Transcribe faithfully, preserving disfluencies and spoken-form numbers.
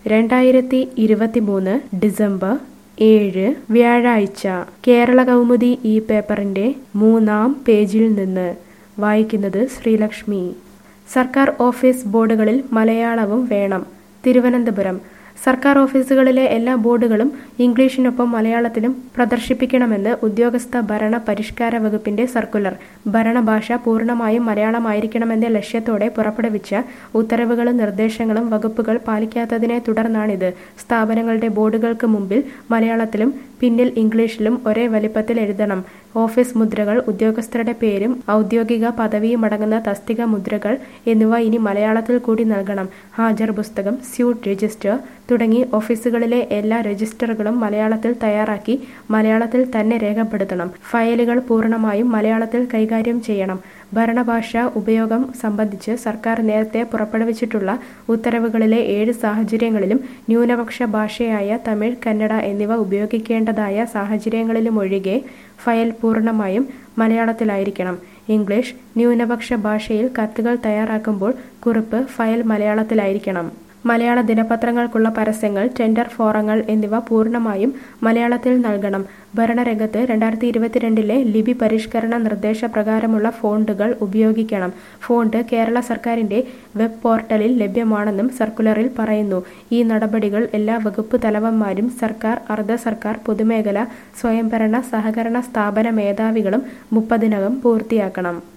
രണ്ടായിരത്തി ഇരുപത്തിമൂന്ന് ഡിസംബർ ഏഴ് വ്യാഴാഴ്ച കേരള കൗമുദി ഈ പേപ്പറിന്റെ മൂന്നാം പേജിൽ നിന്ന് വായിക്കുന്നത് ശ്രീലക്ഷ്മി. സർക്കാർ ഓഫീസ് ബോർഡുകളിൽ മലയാളവും വേണം. തിരുവനന്തപുരം സർക്കാർ ഓഫീസുകളിലെ എല്ലാ ബോർഡുകളും ഇംഗ്ലീഷിനൊപ്പം മലയാളത്തിലും പ്രദർശിപ്പിക്കണമെന്ന് ഉദ്യോഗസ്ഥ ഭരണ പരിഷ്കാര വകുപ്പിന്റെ സർക്കുലർ. ഭരണഭാഷ പൂർണ്ണമായും മലയാളമായിരിക്കണമെന്ന ലക്ഷ്യത്തോടെ പുറപ്പെടുവിച്ച ഉത്തരവുകളും നിർദ്ദേശങ്ങളും വകുപ്പുകൾ പാലിക്കാത്തതിനെ തുടർന്നാണിത്. സ്ഥാപനങ്ങളുടെ ബോർഡുകൾക്ക് മുമ്പിൽ മലയാളത്തിലും പിന്നിൽ ഇംഗ്ലീഷിലും ഒരേ വലിപ്പത്തിൽ എഴുതണം. ഓഫീസ് മുദ്രകൾ, ഉദ്യോഗസ്ഥരുടെ പേരും ഔദ്യോഗിക പദവിയുമടങ്ങുന്ന തസ്തിക മുദ്രകൾ എന്നിവ ഇനി മലയാളത്തിൽ കൂടി നൽകണം. ഹാജർ പുസ്തകം, സ്യൂട്ട് രജിസ്റ്റർ തുടങ്ങി ഓഫീസുകളിലെ എല്ലാ രജിസ്റ്ററുകളും മലയാളത്തിൽ തയ്യാറാക്കി മലയാളത്തിൽ തന്നെ രേഖപ്പെടുത്തണം. ഫയലുകൾ പൂർണ്ണമായും മലയാളത്തിൽ കൈകാര്യം ചെയ്യണം. ഭരണഭാഷാ ഉപയോഗം സംബന്ധിച്ച് സർക്കാർ നേരത്തെ പുറപ്പെടുവിച്ചിട്ടുള്ള ഉത്തരവുകളിലെ ഏഴ് സാഹചര്യങ്ങളിലും ന്യൂനപക്ഷ ഭാഷയായ തമിഴ്, കന്നഡ എന്നിവ ഉപയോഗിക്കേണ്ടതായ സാഹചര്യങ്ങളിലുമൊഴികെ ഫയൽ പൂർണ്ണമായും മലയാളത്തിലായിരിക്കണം. ഇംഗ്ലീഷ്, ന്യൂനപക്ഷ ഭാഷയിൽ കത്തുകൾ തയ്യാറാക്കുമ്പോൾ കുറിപ്പ് ഫയൽ മലയാളത്തിലായിരിക്കണം. മലയാള ദിനപത്രങ്ങൾക്കുള്ള പരസ്യങ്ങൾ, ടെൻഡർ ഫോറങ്ങൾ എന്നിവ പൂർണ്ണമായും മലയാളത്തിൽ നൽകണം. ഭരണരംഗത്ത് രണ്ടായിരത്തി ഇരുപത്തിരണ്ടിലെ ലിപി പരിഷ്കരണ നിർദ്ദേശപ്രകാരമുള്ള ഫോണ്ടുകൾ ഉപയോഗിക്കണം. ഫോണ്ട് കേരള സർക്കാരിന്റെ വെബ് പോർട്ടലിൽ ലഭ്യമാണെന്നും സർക്കുലറിൽ പറയുന്നു. ഈ നടപടികൾ എല്ലാ വകുപ്പ് തലവന്മാരും സർക്കാർ, അർദ്ധ സർക്കാർ, പൊതുമേഖല, സ്വയംഭരണ സഹകരണ സ്ഥാപന മേധാവികളും മുപ്പതിനകം പൂർത്തിയാക്കണം.